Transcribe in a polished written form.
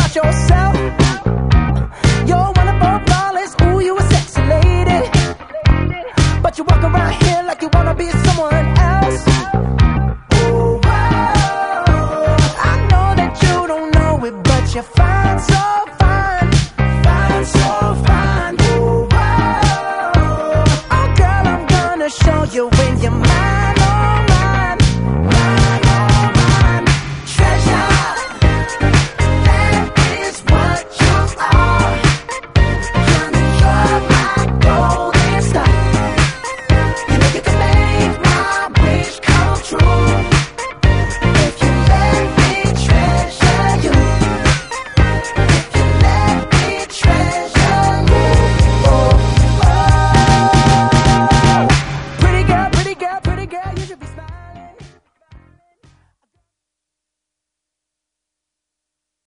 about yourself. You're one of our flawless, ooh, you a sexy lady. But you walk around here like you wanna be someone else. Ooh, whoa. I know that you don't know it, but you're fine, so fine. Fine, so fine. Ooh, whoa. Oh girl, I'm gonna show you where